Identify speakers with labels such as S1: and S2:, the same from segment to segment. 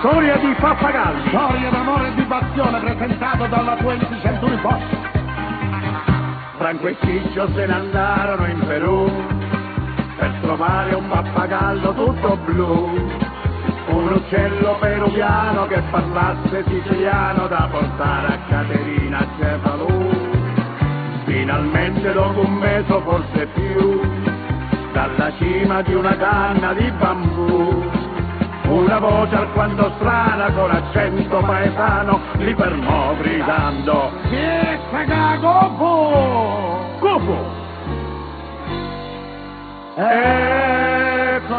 S1: storia di pappagalli.
S2: Storia d'amore e di passione presentato dalla 20th Century Fox.
S1: Franco e Ciccio se ne andarono in Perù per trovare un pappagallo tutto blu, un uccello peruviano che parlasse siciliano da portare a Caterina Cefalù. Finalmente dopo un mese o forse più, dalla cima di una canna di bambù, una voce alquanto strana con accento paesano li fermò gridando:
S2: Fiesta Gofu!
S1: Gofu! Eccomi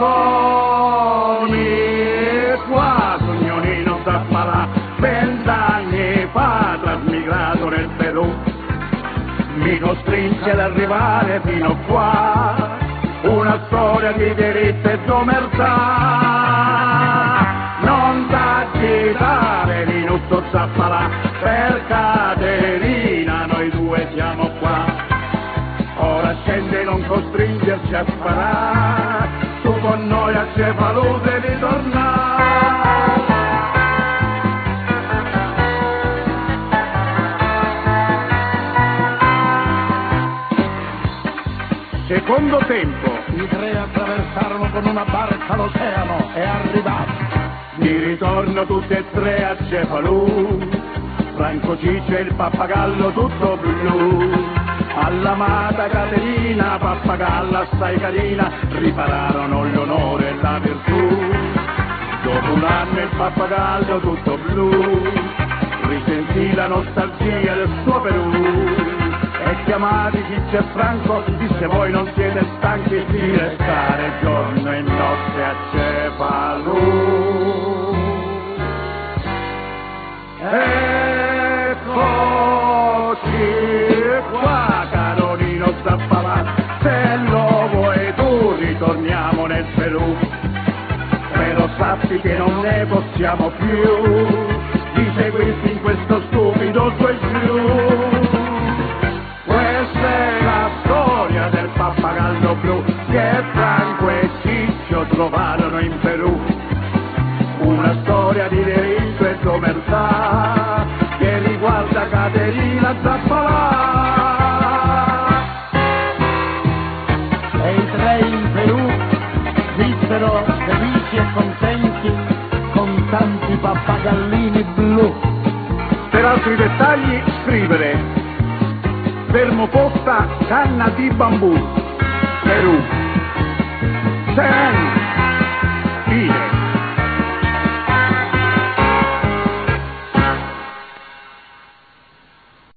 S1: qua, signonino Zappalà, 20 anni fa trasmigrato nel Perù, mi costringe ad arrivare fino qua, una storia di diritto e d'omertà. Non t'agitare, Linutto Zappalà, per Caterina noi due siamo qua. Ora scende e non costringerci a sparare, tu con noi a Cefalù devi tornare. Secondo tempo,
S2: I tre attraversarono con una barca l'oceano e arrivarono.
S1: di ritorno tutti e tre a Cefalù, Franco Ciccio e il pappagallo tutto blu. All'amata Caterina, pappagalla assai carina, ripararono l'onore e la virtù. Dopo un anno il pappagallo tutto blu risentì la nostalgia del suo Perù, e chiamati Ciccio e Franco disse: voi non siete stanchi di restare giorno e notte a Cefalù. Eccoci qua, Carolino Zappalà, se lo vuoi tu ritorniamo nel Perù, però sappi che non ne possiamo più di seguirti in questo stupido su e giù. Questa è la storia del pappagallo blu che Franco e Ciccio trovarono in Perù, una storia di diritto e d'omertà che riguarda Caterina Zappalà.
S2: E i tre in Perù vissero felici e contenti con tanti pappagallini blu.
S1: Per altri dettagli scrivere fermoposta canna di bambù, Perù. Sen!